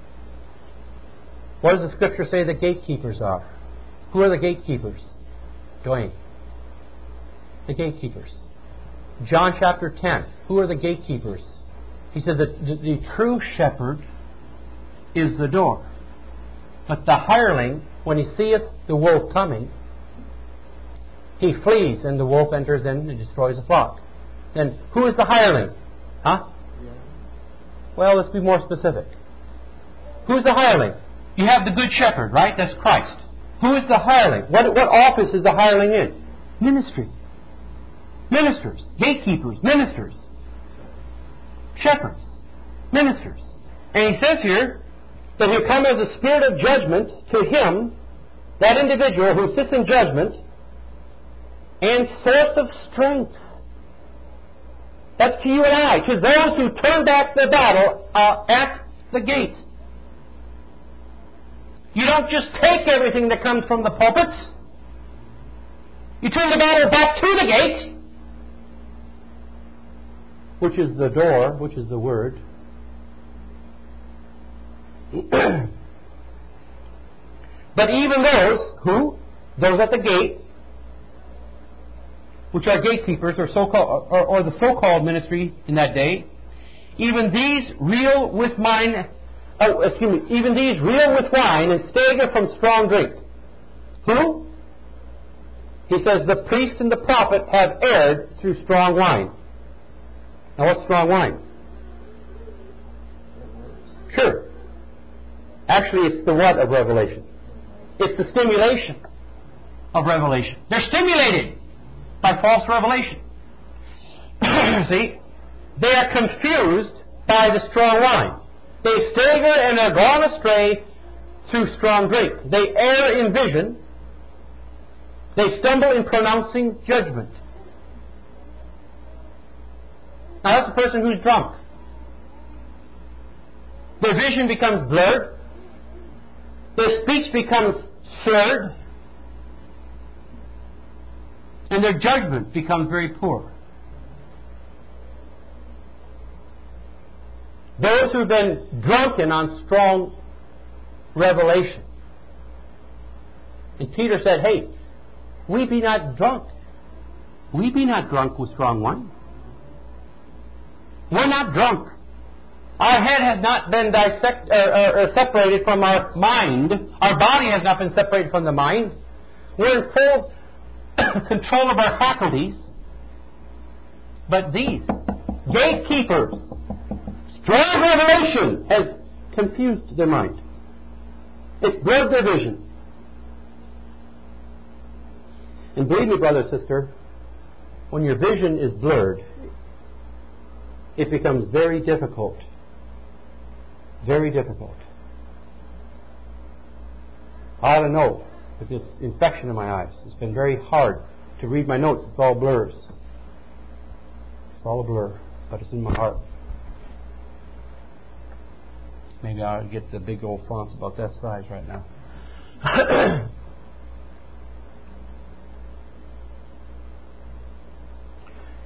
What does the Scripture say the gatekeepers are? Who are the gatekeepers? Dwayne. The gatekeepers. John chapter ten. Who are the gatekeepers? He said that the, the true shepherd is the door. But the hireling, when he seeth the wolf coming, he flees, and the wolf enters in and destroys the flock. Then, who is the hireling? Huh? Well, let's be more specific. Who's the hireling? You have the good shepherd, right? That's Christ. Who is the hireling? What, what office is the hireling in? Ministry. Ministers. Gatekeepers. Ministers. Shepherds. Ministers. And he says here that He'll come as a spirit of judgment to him, that individual who sits in judgment, and source of strength. That's to you and I, to those who turn back the battle uh, at the gate. You don't just take everything that comes from the pulpits. You turn the battle back to the gate, which is the door, which is the Word. But even those who, those at the gate, which are gatekeepers or so-called, or, or the so-called ministry in that day, even these reel with wine, oh, excuse me, even these reel with wine and stagger from strong drink. Who? He says the priest and the prophet have erred through strong wine. Now, what's strong wine? Sure. Actually, it's the what of Revelation? It's the stimulation of Revelation. They're stimulated by false revelation. See? They are confused by the strong wine. They stagger and are gone astray through strong drink. They err in vision. They stumble in pronouncing judgment. Now that's a person who's drunk. Their vision becomes blurred. Their speech becomes slurred. And their judgment becomes very poor. Those who've been drunken on strong revelation. And Peter said, hey, we be not drunk. We be not drunk with strong wine. We're not drunk. Our head has not been dissect, uh, uh, separated from our mind. Our body has not been separated from the mind. We're in full control of our faculties. But these gatekeepers, strong revelation has confused their mind. It's blurred their vision. And believe me, brother, sister, when your vision is blurred, it becomes very difficult. Very difficult. I don't know, with this infection in my eyes, it's been very hard to read my notes. It's all blurs. It's all a blur, but it's in my heart. Maybe I'll get the big old fonts about that size right now.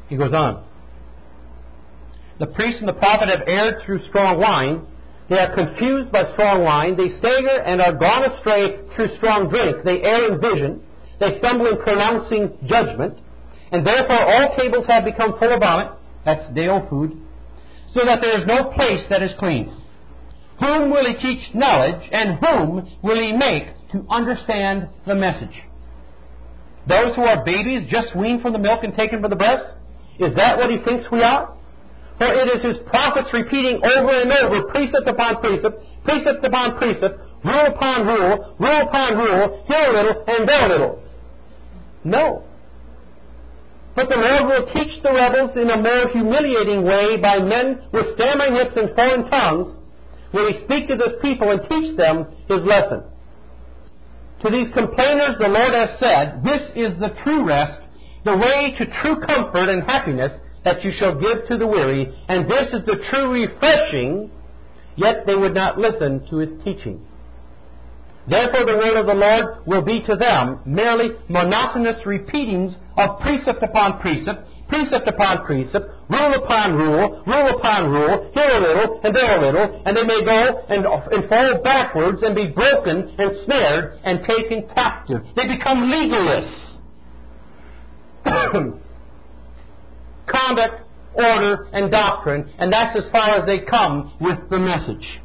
He goes on. The priest and the prophet have erred through strong wine. They are confused by strong wine. They stagger and are gone astray through strong drink. They err in vision. They stumble in pronouncing judgment. And therefore all tables have become full of vomit. That's day-old food. So that there is no place that is clean. Whom will he teach knowledge, and whom will he make to understand the message? Those who are babies, just weaned from the milk and taken from the breast? Is that what he thinks we are? For it is his prophets repeating over and over, precept upon precept, precept upon precept, rule upon rule, rule upon rule, here a little and there a little. No. But the Lord will teach the rebels in a more humiliating way by men with stammering lips and foreign tongues, will he speak to this people and teach them his lesson. To these complainers the Lord has said, this is the true rest, the way to true comfort and happiness that you shall give to the weary, and this is the true refreshing, yet they would not listen to his teaching. Therefore the word of the Lord will be to them merely monotonous repeatings of precept upon precept, precept upon precept, rule upon rule, rule upon rule, here a little and there a little, and they may go and, and fall backwards and be broken and snared and taken captive. They become legalists. Conduct, order, and doctrine, and that's as far as they come with the message.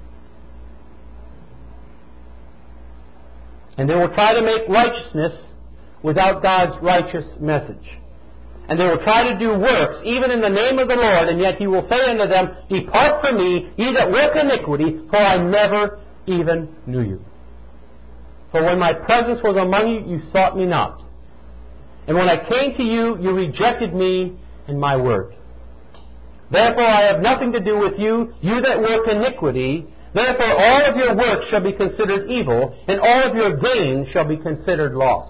And they will try to make righteousness without God's righteous message. And they will try to do works, even in the name of the Lord, and yet he will say unto them, depart from me, ye that work iniquity, for I never even knew you. For when my presence was among you, you sought me not. And when I came to you, you rejected me and my word. Therefore I have nothing to do with you, you that work iniquity. Therefore all of your work shall be considered evil, and all of your gain shall be considered loss.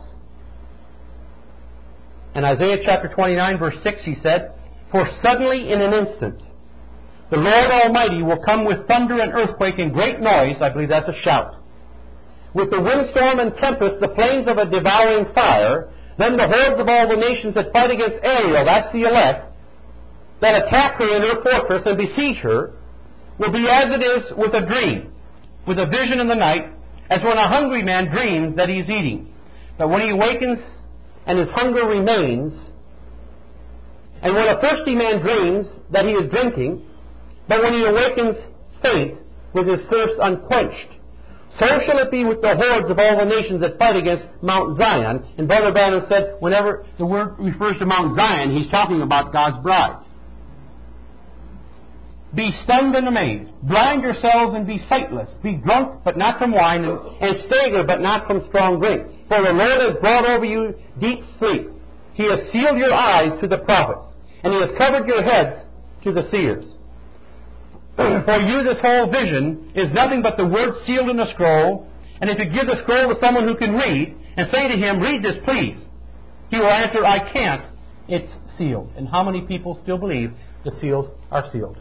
In Isaiah chapter twenty-nine, verse six, he said, for suddenly in an instant, the Lord Almighty will come with thunder and earthquake and great noise, I believe that's a shout, with the windstorm and tempest, the flames of a devouring fire. Then the hordes of all the nations that fight against Ariel, that's the elect, that attack her in her fortress and besiege her, will be as it is with a dream, with a vision in the night, as when a hungry man dreams that he is eating. But when he awakens and his hunger remains, and when a thirsty man dreams that he is drinking, but when he awakens faint with his thirst unquenched, so shall it be with the hordes of all the nations that fight against Mount Zion. And Brother Branham said, whenever the word refers to Mount Zion, he's talking about God's bride. Be stunned and amazed. Blind yourselves and be sightless. Be drunk, but not from wine, and, and stagger, but not from strong drink. For the Lord has brought over you deep sleep. He has sealed your eyes to the prophets, and he has covered your heads to the seers. For you this whole vision is nothing but the word sealed in a scroll, and if you give the scroll to someone who can read, and say to him, read this please, he will answer, I can't, it's sealed. And how many people still believe the seals are sealed?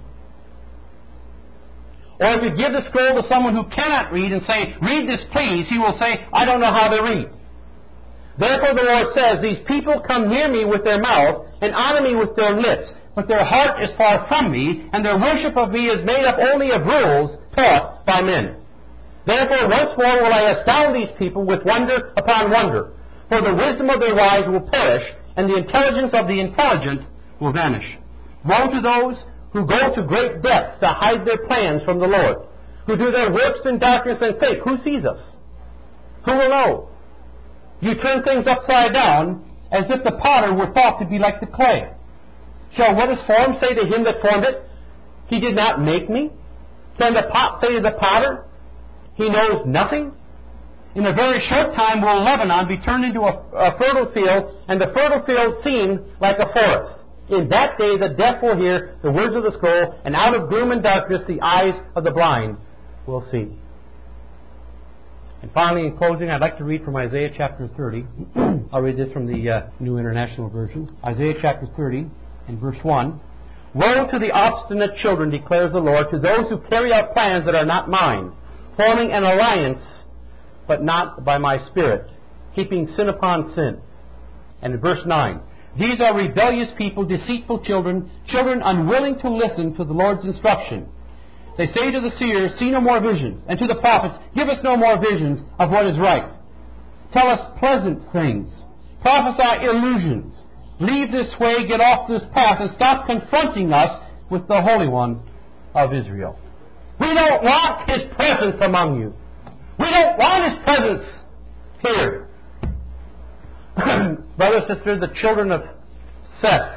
Or if you give the scroll to someone who cannot read and say, read this please, he will say, I don't know how to read. Therefore the Lord says, these people come near me with their mouth, and honor me with their lips, but their heart is far from me, and their worship of me is made up only of rules taught by men. Therefore once more will I astound these people with wonder upon wonder, for the wisdom of their wise will perish, and the intelligence of the intelligent will vanish. Woe to those who go to great depths to hide their plans from the Lord, who do their works in darkness and fake. Who sees us? Who will know? You turn things upside down as if the potter were thought to be like the clay. Shall what is formed say to him that formed it, he did not make me? Can the pot say to the potter, he knows nothing? In a very short time will Lebanon be turned into a, a fertile field, and the fertile field seem like a forest. In that day the deaf will hear the words of the scroll, and out of gloom and darkness the eyes of the blind will see. And finally, in closing, I'd like to read from Isaiah chapter thirty. I'll read this from the uh, New International Version. Isaiah chapter thirty and verse one. Woe to the obstinate children, declares the Lord, to those who carry out plans that are not mine, forming an alliance, but not by my Spirit, heaping sin upon sin. And in verse nine. These are rebellious people, deceitful children, children unwilling to listen to the Lord's instruction. They say to the seers, see no more visions, and to the prophets, give us no more visions of what is right. Tell us pleasant things. Prophesy illusions. Leave this way, get off this path, and stop confronting us with the Holy One of Israel. We don't want His presence among you. We don't want His presence here. Brother, sister, the children of Seth,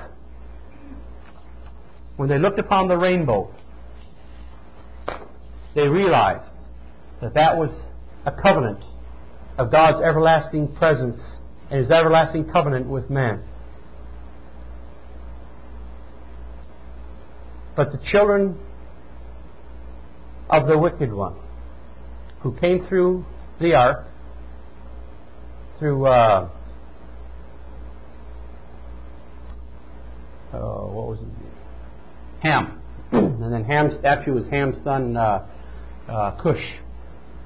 when they looked upon the rainbow, they realized that that was a covenant of God's everlasting presence and His everlasting covenant with man. But the children of the wicked one, who came through the ark, through uh, uh, what was it? Ham, and then Ham's statue was Ham's son uh, uh, Cush.